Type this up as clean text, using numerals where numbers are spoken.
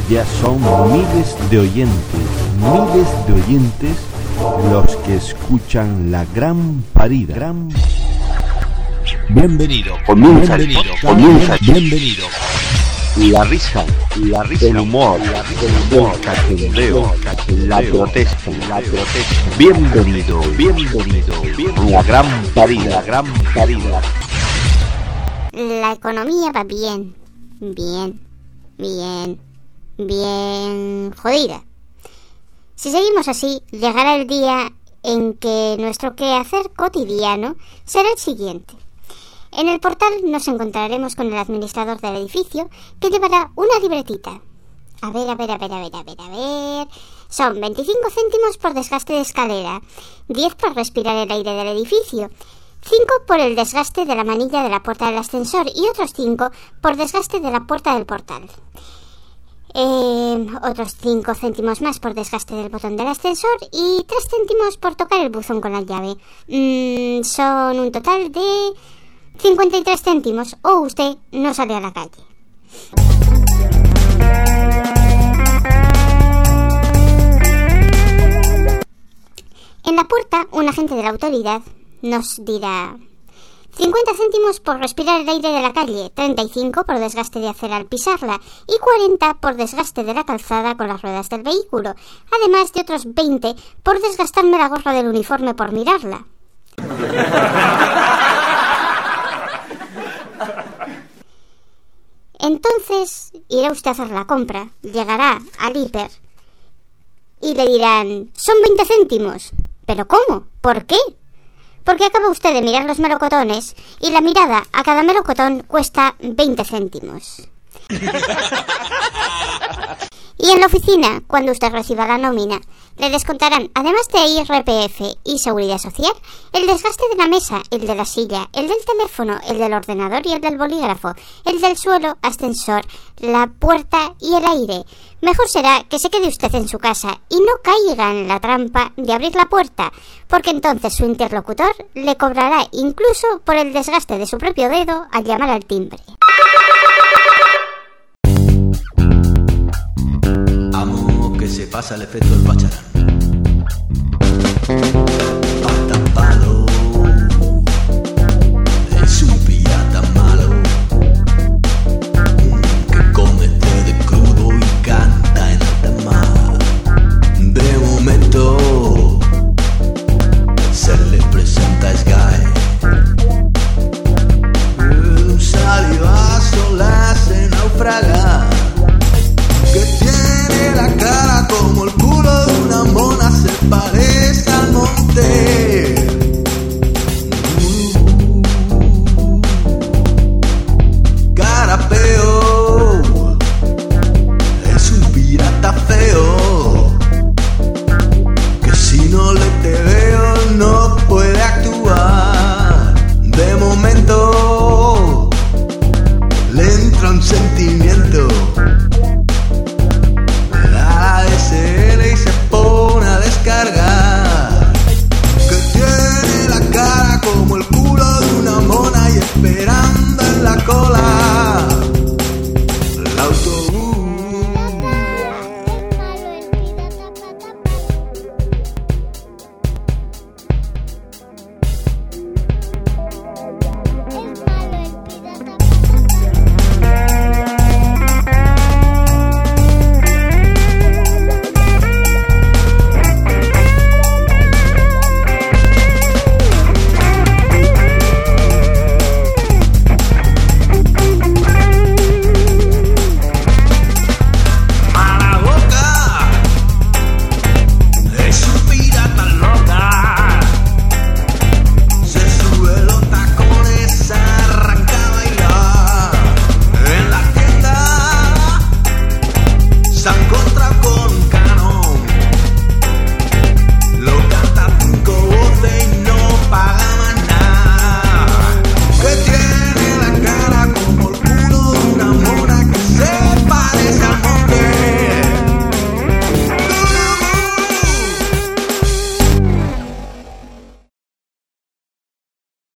Ya son miles de oyentes los que escuchan La Gran Parida. Bienvenido. La risa, el humor, el cachondeo, la protesta. Bienvenido a La Gran Parida. La economía va bien jodida. Si seguimos así, llegará el día en que nuestro quehacer cotidiano será el siguiente. En el portal nos encontraremos con el administrador del edificio, que llevará una libretita. A ver. Son 25 céntimos por desgaste de escalera, 10 por respirar el aire del edificio, 5 por el desgaste de la manilla de la puerta del ascensor y otros 5 por desgaste de la puerta del portal. Otros 5 céntimos más por desgaste del botón del ascensor y 3 céntimos por tocar el buzón con la llave. Son un total de 53 céntimos o usted no sale a la calle. En la puerta, un agente de la autoridad nos dirá: 50 céntimos por respirar el aire de la calle, 35 por desgaste de acera al pisarla y 40 por desgaste de la calzada con las ruedas del vehículo, además de otros 20 por desgastarme la gorra del uniforme por mirarla. Entonces irá usted a hacer la compra, llegará al hiper y le dirán: son 20 céntimos. ¿Pero cómo? ¿Por qué? Porque acaba usted de mirar los melocotones y la mirada a cada melocotón cuesta 20 céntimos. Y en la oficina, cuando usted reciba la nómina, le descontarán, además de IRPF y Seguridad Social, el desgaste de la mesa, el de la silla, el del teléfono, el del ordenador y el del bolígrafo, el del suelo, ascensor, la puerta y el aire. Mejor será que se quede usted en su casa y no caiga en la trampa de abrir la puerta, porque entonces su interlocutor le cobrará incluso por el desgaste de su propio dedo al llamar al timbre. Se pasa el efecto del pacharán. Pata palo, es un pirata malo que come de crudo y canta en alta mar. De momento se le presenta Sky. Un salivazo la hace naufragar. Que tiene la cara como el culo de una mona, se parece al monte.